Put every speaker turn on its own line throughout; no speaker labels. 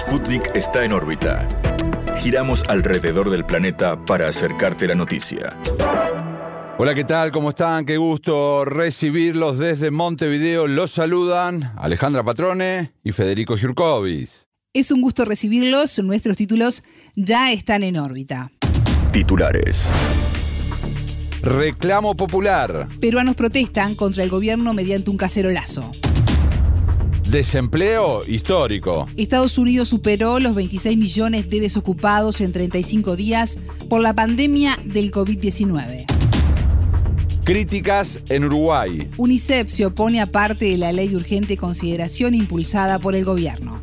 Sputnik está en órbita. Giramos alrededor del planeta para acercarte la noticia.
Hola, ¿qué tal? ¿Cómo están? Qué gusto recibirlos desde Montevideo. Los saludan Alejandra Patrone y Federico Giurkovic.
Es un gusto recibirlos. Nuestros títulos ya están en órbita.
Titulares.
Reclamo popular.
Peruanos protestan contra el gobierno mediante un cacerolazo.
Desempleo histórico.
Estados Unidos superó los 26 millones de desocupados en 35 días por la pandemia del COVID-19.
Críticas en Uruguay.
UNICEF se opone a parte de la ley de urgente consideración impulsada por el gobierno.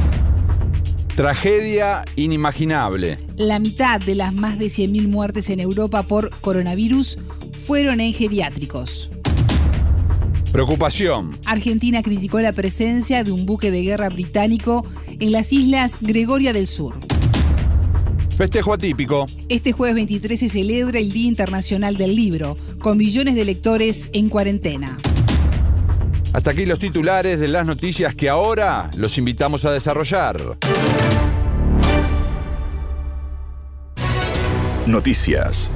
Tragedia inimaginable.
La mitad de las más de 100.000 muertes en Europa por coronavirus fueron en geriátricos.
Preocupación.
Argentina criticó la presencia de un buque de guerra británico en las islas Gregoria del Sur.
Festejo atípico.
Este jueves 23 se celebra el Día Internacional del Libro, con millones de lectores en cuarentena.
Hasta aquí los titulares de las noticias que ahora los invitamos a desarrollar.
Noticias.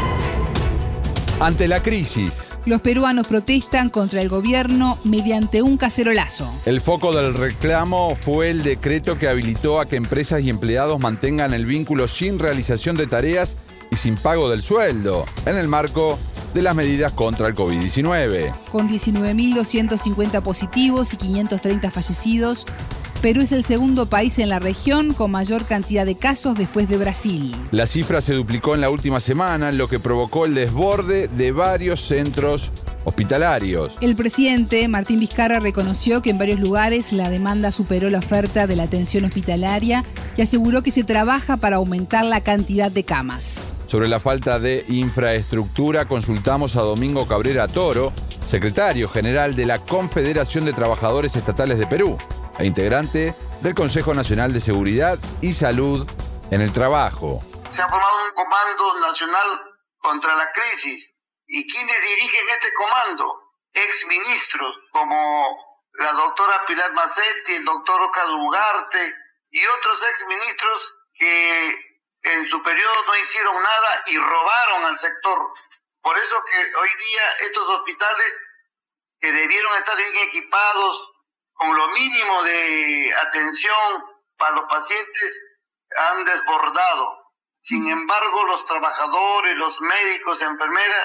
Ante la crisis.
Los peruanos protestan contra el gobierno mediante un cacerolazo.
El foco del reclamo fue el decreto que habilitó a que empresas y empleados mantengan el vínculo sin realización de tareas y sin pago del sueldo, en el marco de las medidas contra el COVID-19.
Con 19.250 positivos y 530 fallecidos, Perú es el segundo país en la región con mayor cantidad de casos después de Brasil.
La cifra se duplicó en la última semana, lo que provocó el desborde de varios centros hospitalarios.
El presidente Martín Vizcarra reconoció que en varios lugares la demanda superó la oferta de la atención hospitalaria y aseguró que se trabaja para aumentar la cantidad de camas.
Sobre la falta de infraestructura, consultamos a Domingo Cabrera Toro, secretario general de la Confederación de Trabajadores Estatales de Perú e integrante del Consejo Nacional de Seguridad y Salud en el Trabajo.
Se ha formado un comando nacional contra la crisis. ¿Y quiénes dirigen este comando? Exministros como la doctora Pilar Macetti, el doctor Oscar Ugarte y otros exministros que en su periodo no hicieron nada y robaron al sector. Por eso que hoy día estos hospitales que debieron estar bien equipados con lo mínimo de atención para los pacientes han desbordado. Sin embargo, los trabajadores, los médicos, enfermeras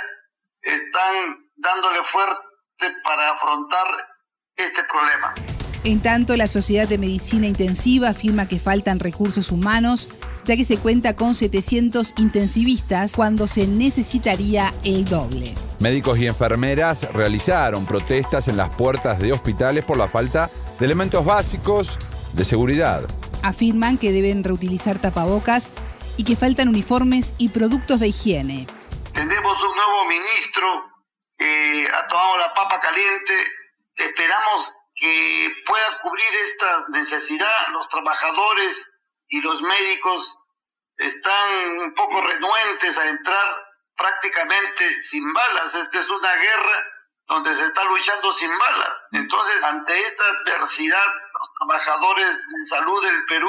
están dándole fuerte para afrontar este problema.
En tanto, la Sociedad de Medicina Intensiva afirma que faltan recursos humanos, ya que se cuenta con 700 intensivistas cuando se necesitaría el doble.
Médicos y enfermeras realizaron protestas en las puertas de hospitales por la falta de elementos básicos de seguridad.
Afirman que deben reutilizar tapabocas y que faltan uniformes y productos de higiene.
Tenemos un nuevo ministro que ha tomado la papa caliente. Esperamos que pueda cubrir esta necesidad. Los trabajadores y los médicos están un poco renuentes a entrar prácticamente sin balas. Esta es una guerra donde se está luchando sin balas. Entonces, ante esta adversidad, los trabajadores de salud del Perú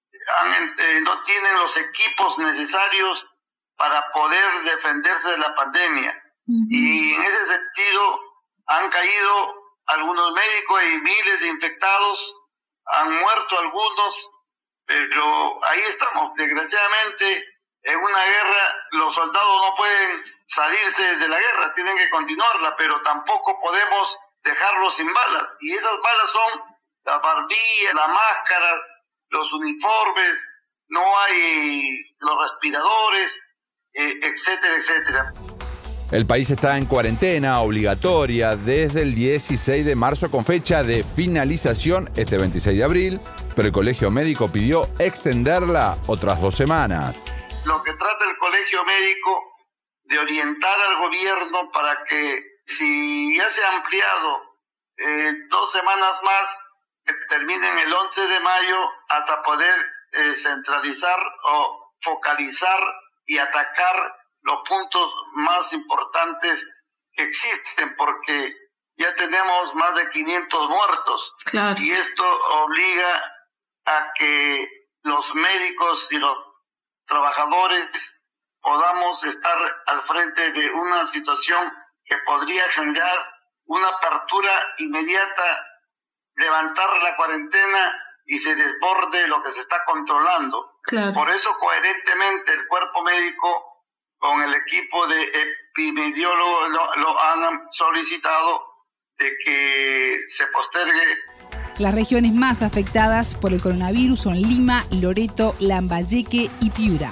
no tienen los equipos necesarios para poder defenderse de la pandemia. Y en ese sentido han caído algunos médicos y miles de infectados, han muerto algunos, pero ahí estamos. Desgraciadamente, en una guerra los soldados no pueden salirse de la guerra, tienen que continuarla, pero tampoco podemos dejarlos sin balas. Y esas balas son las barbillas, las máscaras, los uniformes, no hay los respiradores, etcétera, etcétera.
El país está en cuarentena obligatoria desde el 16 de marzo con fecha de finalización este 26 de abril, pero el Colegio Médico pidió extenderla otras 2 semanas.
Lo que trata el Colegio Médico de orientar al gobierno para que si ya se ha ampliado 2 semanas más, que terminen el 11 de mayo hasta poder centralizar o focalizar y atacar los puntos más importantes que existen, porque ya tenemos más de 500 muertos.
Claro.
Y esto obliga a que los médicos y los trabajadores podamos estar al frente de una situación que podría generar una apertura inmediata, levantar la cuarentena y se desborde lo que se está controlando.
Claro.
Por eso, coherentemente, el cuerpo médico con el equipo de epidemiólogos lo han solicitado de que se postergue.
Las regiones más afectadas por el coronavirus son Lima, Loreto, Lambayeque y Piura.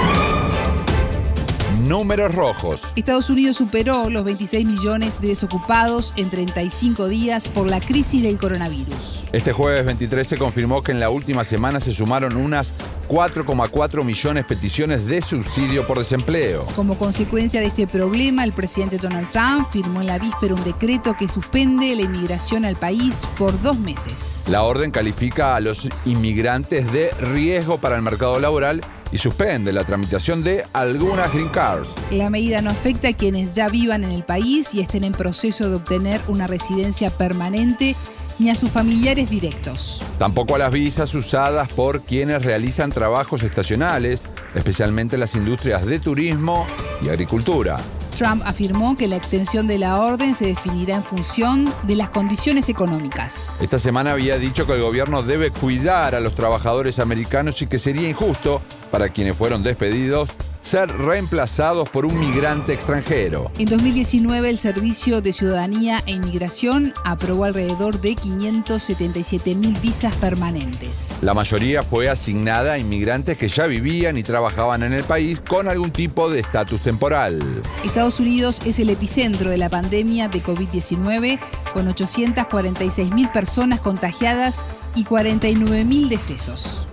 Números rojos.
Estados Unidos superó los 26 millones de desocupados en 35 días por la crisis del coronavirus.
Este jueves 23 se confirmó que en la última semana se sumaron unas 4,4 millones de peticiones de subsidio por desempleo.
Como consecuencia de este problema, el presidente Donald Trump firmó en la víspera un decreto que suspende la inmigración al país por 2 meses.
La orden califica a los inmigrantes de riesgo para el mercado laboral y suspende la tramitación de algunas green cards.
La medida no afecta a quienes ya vivan en el país y estén en proceso de obtener una residencia permanente ni a sus familiares directos.
Tampoco a las visas usadas por quienes realizan trabajos estacionales, especialmente en las industrias de turismo y agricultura.
Trump afirmó que la extensión de la orden se definirá en función de las condiciones económicas.
Esta semana había dicho que el gobierno debe cuidar a los trabajadores americanos y que sería injusto para quienes fueron despedidos ser reemplazados por un migrante extranjero.
En 2019, el Servicio de Ciudadanía e Inmigración aprobó alrededor de 577.000 visas permanentes.
La mayoría fue asignada a inmigrantes que ya vivían y trabajaban en el país con algún tipo de estatus temporal.
Estados Unidos es el epicentro de la pandemia de COVID-19, con 846.000 personas contagiadas y 49.000 decesos.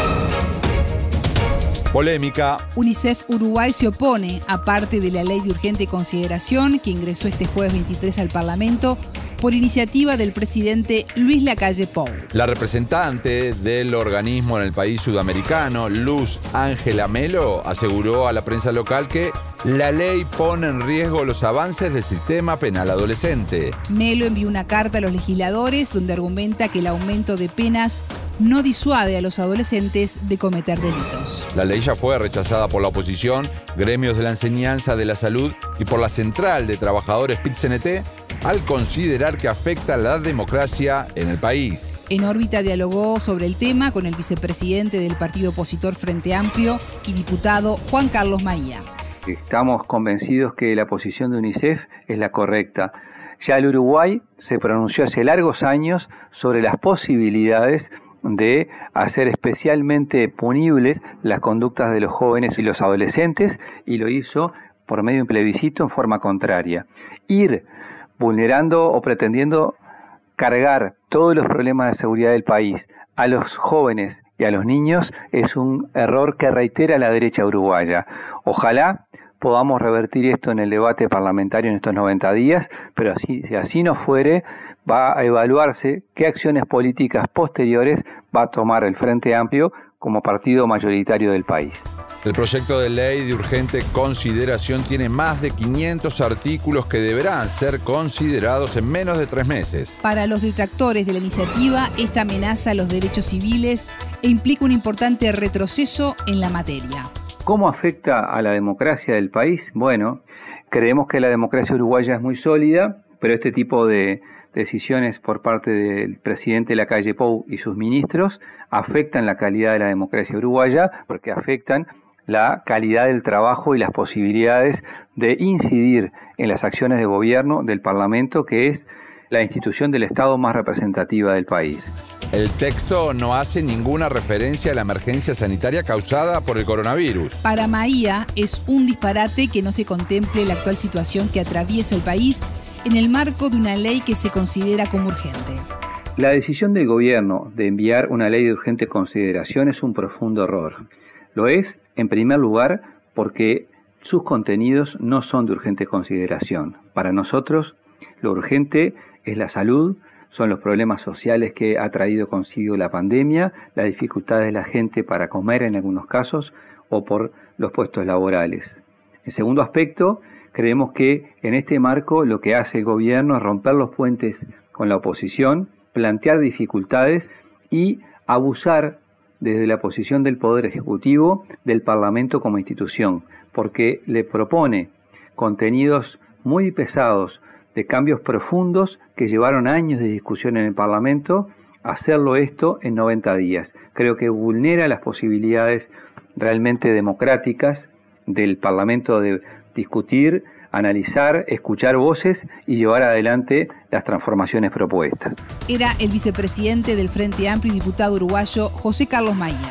Polémica.
UNICEF Uruguay se opone a parte de la ley de urgente consideración que ingresó este jueves 23 al Parlamento por iniciativa del presidente Luis Lacalle Pou.
La representante del organismo en el país sudamericano, Luz Ángela Melo, aseguró a la prensa local que la ley pone en riesgo los avances del sistema penal adolescente.
Melo envió una carta a los legisladores donde argumenta que el aumento de penas no disuade a los adolescentes de cometer delitos.
La ley ya fue rechazada por la oposición, gremios de la enseñanza, de la salud y por la Central de Trabajadores PIT-CNT al considerar que afecta a la democracia en el país.
En órbita dialogó sobre el tema con el vicepresidente del partido opositor Frente Amplio y diputado Juan Carlos Maía.
Estamos convencidos que la posición de UNICEF es la correcta. Ya el Uruguay se pronunció hace largos años sobre las posibilidades de hacer especialmente punibles las conductas de los jóvenes y los adolescentes, y lo hizo por medio de un plebiscito en forma contraria. Ir vulnerando o pretendiendo cargar todos los problemas de seguridad del país a los jóvenes y a los niños es un error que reitera la derecha uruguaya. Ojalá podamos revertir esto en el debate parlamentario en estos 90 días, pero si así no fuere, va a evaluarse qué acciones políticas posteriores va a tomar el Frente Amplio como partido mayoritario del país.
El proyecto de ley de urgente consideración tiene más de 500 artículos que deberán ser considerados en menos de 3 meses.
Para los detractores de la iniciativa, esta amenaza los derechos civiles e implica un importante retroceso en la materia.
¿Cómo afecta a la democracia del país? Bueno, creemos que la democracia uruguaya es muy sólida, pero este tipo de decisiones por parte del presidente Lacalle Pou y sus ministros afectan la calidad de la democracia uruguaya porque afectan la calidad del trabajo y las posibilidades de incidir en las acciones de gobierno del Parlamento, que es la institución del Estado más representativa del país.
El texto no hace ninguna referencia a la emergencia sanitaria causada por el coronavirus.
Para Maía es un disparate que no se contemple la actual situación que atraviesa el país en el marco de una ley que se considera como urgente.
La decisión del gobierno de enviar una ley de urgente consideración es un profundo error. Lo es, en primer lugar, porque sus contenidos no son de urgente consideración. Para nosotros, lo urgente es la salud, son los problemas sociales que ha traído consigo la pandemia, la dificultad de la gente para comer en algunos casos o por los puestos laborales. En segundo aspecto, creemos que en este marco lo que hace el gobierno es romper los puentes con la oposición, plantear dificultades y abusar desde la posición del Poder Ejecutivo del Parlamento como institución, porque le propone contenidos muy pesados de cambios profundos que llevaron años de discusión en el Parlamento, hacerlo esto en 90 días. Creo que vulnera las posibilidades realmente democráticas del Parlamento de discutir, analizar, escuchar voces y llevar adelante las transformaciones propuestas.
Era el vicepresidente del Frente Amplio y diputado uruguayo José Carlos Maía.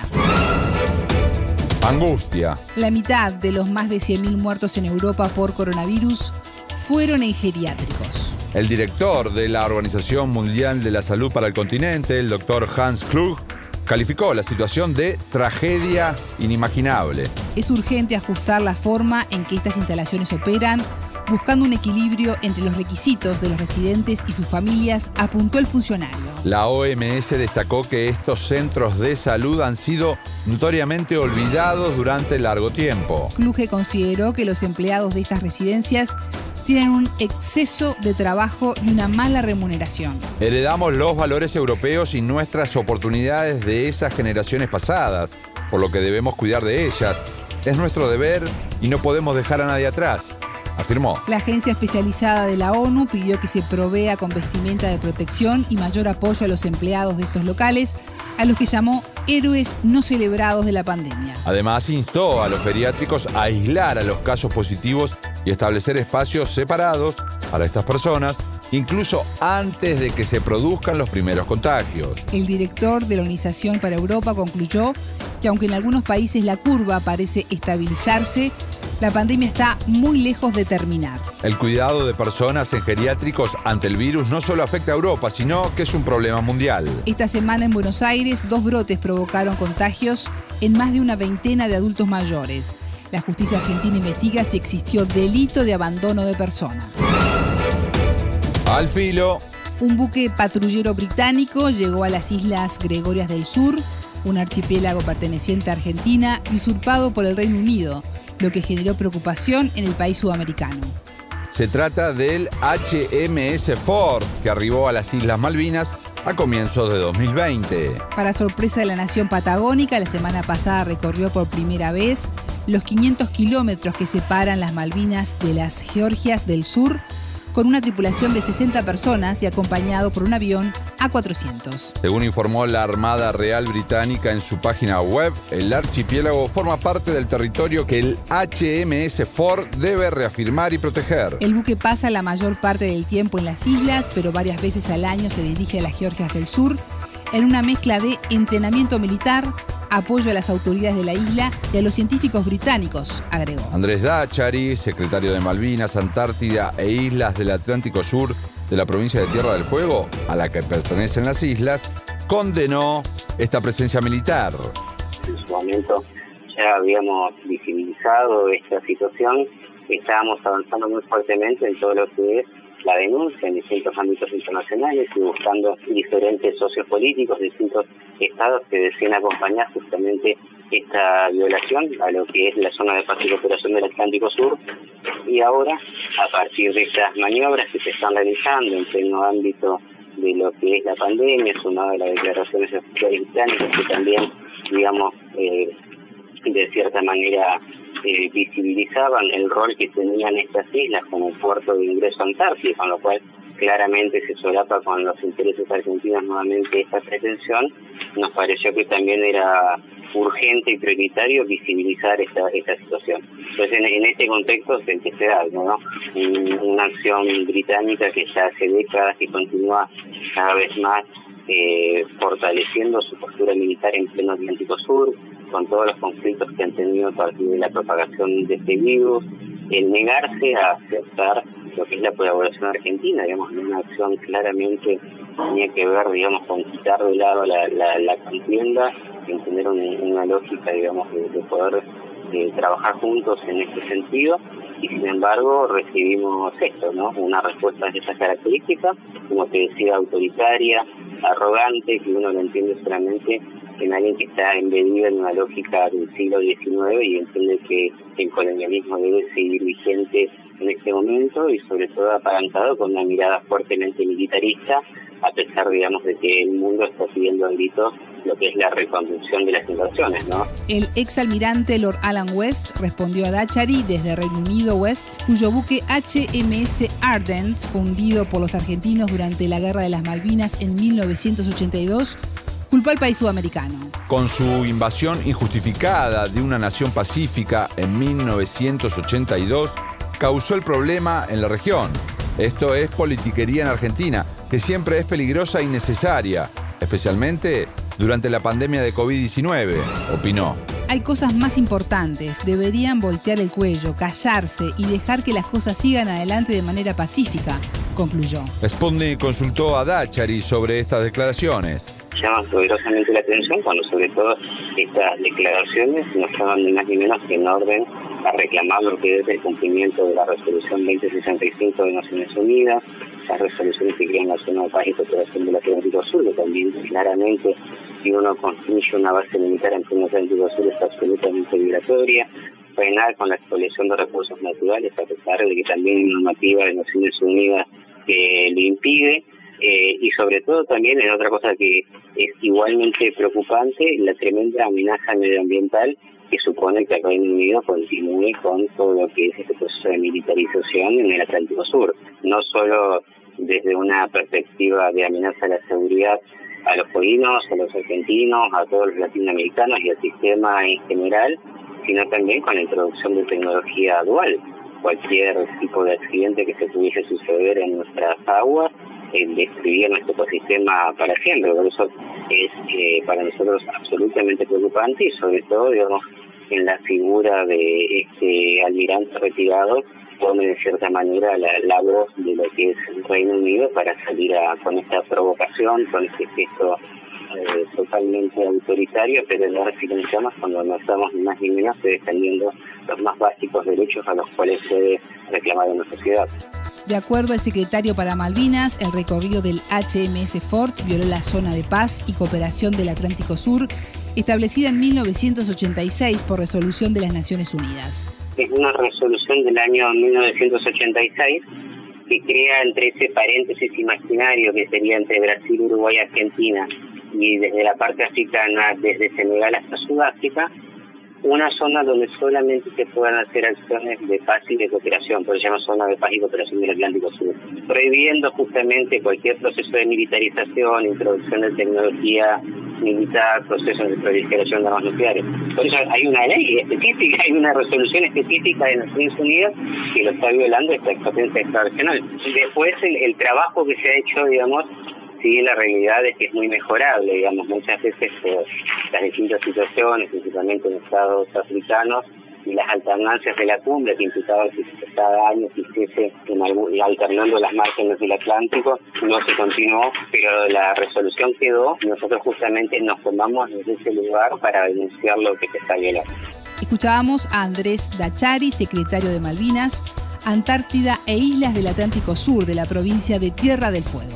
Angustia.
La mitad de los más de 100.000 muertos en Europa por coronavirus fueron en geriátricos.
El director de la Organización Mundial de la Salud para el continente, el doctor Hans Kluge, calificó la situación de tragedia inimaginable.
Es urgente ajustar la forma en que estas instalaciones operan, buscando un equilibrio entre los requisitos de los residentes y sus familias, apuntó el funcionario.
La OMS destacó que estos centros de salud han sido notoriamente olvidados durante largo tiempo.
Kluge consideró que los empleados de estas residencias tienen un exceso de trabajo y una mala remuneración.
Heredamos los valores europeos y nuestras oportunidades de esas generaciones pasadas, por lo que debemos cuidar de ellas. Es nuestro deber y no podemos dejar a nadie atrás, afirmó.
La agencia especializada de la ONU pidió que se provea con vestimenta de protección y mayor apoyo a los empleados de estos locales, a los que llamó héroes no celebrados de la pandemia.
Además, instó a los geriátricos a aislar a los casos positivos y establecer espacios separados para estas personas, incluso antes de que se produzcan los primeros contagios.
El director de la Organización para Europa concluyó que aunque en algunos países la curva parece estabilizarse, la pandemia está muy lejos de terminar.
El cuidado de personas en geriátricos ante el virus no solo afecta a Europa, sino que es un problema mundial.
Esta semana en Buenos Aires, 2 brotes provocaron contagios en más de una veintena de adultos mayores. La justicia argentina investiga si existió delito de abandono de persona.
Al filo.
Un buque patrullero británico llegó a las Islas Gregorias del Sur, un archipiélago perteneciente a Argentina y usurpado por el Reino Unido, lo que generó preocupación en el país sudamericano.
Se trata del HMS Ford, que arribó a las Islas Malvinas a comienzos de 2020.
Para sorpresa de la nación patagónica, la semana pasada recorrió por primera vez los 500 kilómetros que separan las Malvinas de las Georgias del Sur, con una tripulación de 60 personas y acompañado por un avión A400.
Según informó la Armada Real Británica en su página web, el archipiélago forma parte del territorio que el HMS Ford debe reafirmar y proteger.
El buque pasa la mayor parte del tiempo en las islas, pero varias veces al año se dirige a las Georgias del Sur en una mezcla de entrenamiento militar, apoyo a las autoridades de la isla y a los científicos británicos, agregó.
Andrés Dáchari, secretario de Malvinas, Antártida e Islas del Atlántico Sur de la provincia de Tierra del Fuego, a la que pertenecen las islas, condenó esta presencia militar.
En su momento ya habíamos visibilizado esta situación, estábamos avanzando muy fuertemente en todo lo que es la denuncia en distintos ámbitos internacionales y buscando diferentes socios políticos, distintos estados que deciden acompañar justamente esta violación a lo que es la zona de paz y cooperación del Atlántico Sur. Y ahora, a partir de estas maniobras que se están realizando en pleno ámbito de lo que es la pandemia, sumado a las declaraciones oficiales británicas que también, digamos, de cierta manera visibilizaban el rol que tenían estas islas como puerto de ingreso antártico, con lo cual claramente se solapa con los intereses argentinos nuevamente esta pretensión, nos pareció que también era urgente y prioritario visibilizar esta situación. Entonces, en este contexto se da algo, ¿no? Una acción británica que ya hace décadas y continúa cada vez más fortaleciendo su postura militar en pleno Atlántico Sur, con todos los conflictos que han tenido a partir de la propagación de este virus, el negarse a aceptar lo que es la colaboración argentina, digamos, en una acción claramente tenía que ver, digamos, con quitar de lado la contienda, en tener una lógica, digamos, de poder trabajar juntos en este sentido, y sin embargo recibimos esto, ¿no? Una respuesta de esas características, como te decía, autoritaria, arrogante, que uno lo entiende solamente en alguien que está embedido en una lógica del siglo XIX y entiende que el colonialismo debe seguir vigente en este momento y sobre todo apalancado con una mirada fuertemente militarista a pesar, digamos, de que el mundo está pidiendo a gritos lo que es la reconducción de las inversiones, ¿no?
El exalmirante Lord Alan West respondió a Dachary desde Reino Unido West, cuyo buque HMS Ardent, fundido por los argentinos durante la Guerra de las Malvinas en 1982, culpó al país sudamericano.
Con su invasión injustificada de una nación pacífica en 1982, causó el problema en la región. Esto es politiquería en Argentina, que siempre es peligrosa y necesaria, especialmente durante la pandemia de COVID-19, opinó.
Hay cosas más importantes. Deberían voltear el cuello, callarse y dejar que las cosas sigan adelante de manera pacífica, concluyó.
Sputnik consultó a Dachary sobre estas declaraciones.
Llama poderosamente la atención cuando sobre todo estas declaraciones no estaban ni más ni menos que en orden a reclamar lo que es el cumplimiento de la resolución 2065 de Naciones Unidas, las resoluciones que crean la zona de paz y cooperación del Atlántico Sur, que también claramente si uno construye una base militar en pleno Atlántico Sur es absolutamente violatoria, frenar con la expoliación de recursos naturales a pesar de que también hay una normativa de Naciones Unidas que lo impide, y sobre todo también en otra cosa que es igualmente preocupante, la tremenda amenaza medioambiental que supone que el Reino Unido continúe con todo lo que es este proceso de militarización en el Atlántico Sur, no solo desde una perspectiva de amenaza a la seguridad a los judinos, a los argentinos, a todos los latinoamericanos y al sistema en general, sino también con la introducción de tecnología dual. Cualquier tipo de accidente que se pudiese suceder en nuestras aguas destruir nuestro ecosistema para siempre. Por eso es para nosotros absolutamente preocupante y sobre todo, digamos, en la figura de este almirante retirado tome de cierta manera la voz de lo que es el Reino Unido para salir con esta provocación, con este gesto totalmente autoritario, pero no silenciamos cuando no estamos ni más ni menos defendiendo los más básicos derechos a los cuales se debe reclamar en la sociedad.
De acuerdo al secretario para Malvinas, el recorrido del HMS Fort violó la zona de paz y cooperación del Atlántico Sur, establecida en 1986 por resolución de las Naciones Unidas.
Es una resolución del año 1986 que crea entre ese paréntesis imaginario que sería entre Brasil, Uruguay y Argentina y desde la parte africana, desde Senegal hasta Sudáfrica, una zona donde solamente se puedan hacer acciones de paz y de cooperación, por eso se llama zona de paz y cooperación del Atlántico Sur, prohibiendo justamente cualquier proceso de militarización, introducción de tecnología militar, procesos de proliferación de armas nucleares. Por eso hay una ley específica, hay una resolución específica de Naciones Unidas que lo está violando esta potencia extraregional. Después el trabajo que se ha hecho, digamos, sí, la realidad es que es muy mejorable, digamos, muchas veces por las distintas situaciones, principalmente en estados africanos, y las alternancias de la cumbre que implicaba que cada año existiese alternando las márgenes del Atlántico, no se continuó, pero la resolución quedó y nosotros justamente nos tomamos desde ese lugar para denunciar lo que se está violando.
Escuchábamos a Andrés Dachary, secretario de Malvinas, Antártida e Islas del Atlántico Sur de la provincia de Tierra del Fuego.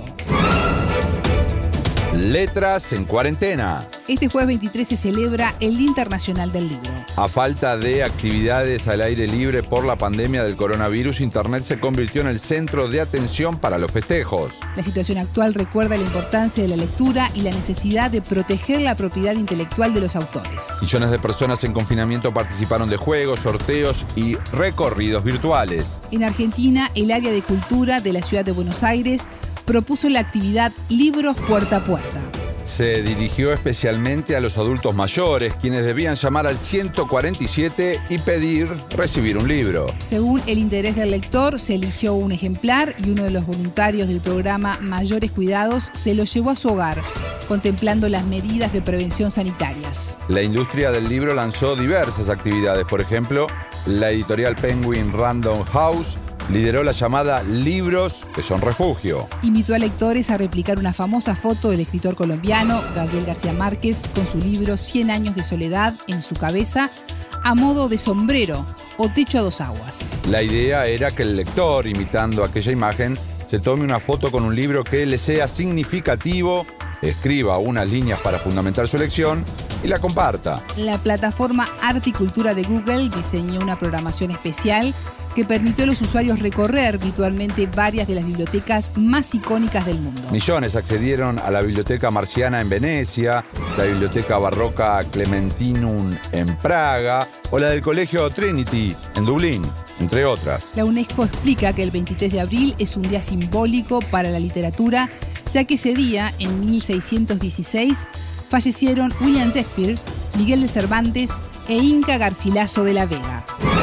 Letras en cuarentena.
Este jueves 23 se celebra el Día Internacional del Libro.
A falta de actividades al aire libre por la pandemia del coronavirus, Internet se convirtió en el centro de atención para los festejos.
La situación actual recuerda la importancia de la lectura y la necesidad de proteger la propiedad intelectual de los autores.
Millones de personas en confinamiento participaron de juegos, sorteos y recorridos virtuales.
En Argentina, el área de cultura de la ciudad de Buenos Aires propuso la actividad Libros Puerta a Puerta.
Se dirigió especialmente a los adultos mayores, quienes debían llamar al 147 y recibir un libro.
Según el interés del lector, se eligió un ejemplar y uno de los voluntarios del programa Mayores Cuidados se lo llevó a su hogar, contemplando las medidas de prevención sanitarias.
La industria del libro lanzó diversas actividades. Por ejemplo, la editorial Penguin Random House lideró la llamada Libros que son refugio.
Invitó a lectores a replicar una famosa foto del escritor colombiano Gabriel García Márquez con su libro 100 años de soledad en su cabeza a modo de sombrero o techo a dos aguas.
La idea era que el lector, imitando aquella imagen, se tome una foto con un libro que le sea significativo escriba unas líneas para fundamentar su elección y la comparta.
La plataforma Arte y Cultura de Google diseñó una programación especial que permitió a los usuarios recorrer virtualmente varias de las bibliotecas más icónicas del mundo.
Millones accedieron a la Biblioteca Marciana en Venecia, la Biblioteca Barroca Clementinum en Praga o la del Colegio Trinity en Dublín, entre otras.
La UNESCO explica que el 23 de abril es un día simbólico para la literatura, ya que ese día, en 1616, fallecieron William Shakespeare, Miguel de Cervantes e Inca Garcilaso de la Vega.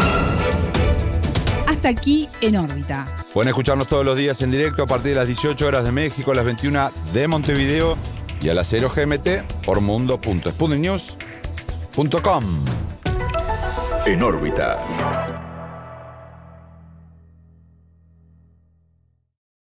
Hasta aquí En órbita.
Pueden escucharnos todos los días en directo a partir de las 18 horas de México, a las 21 de Montevideo y a las 0 GMT por mundo.sputniknews.com.
En órbita.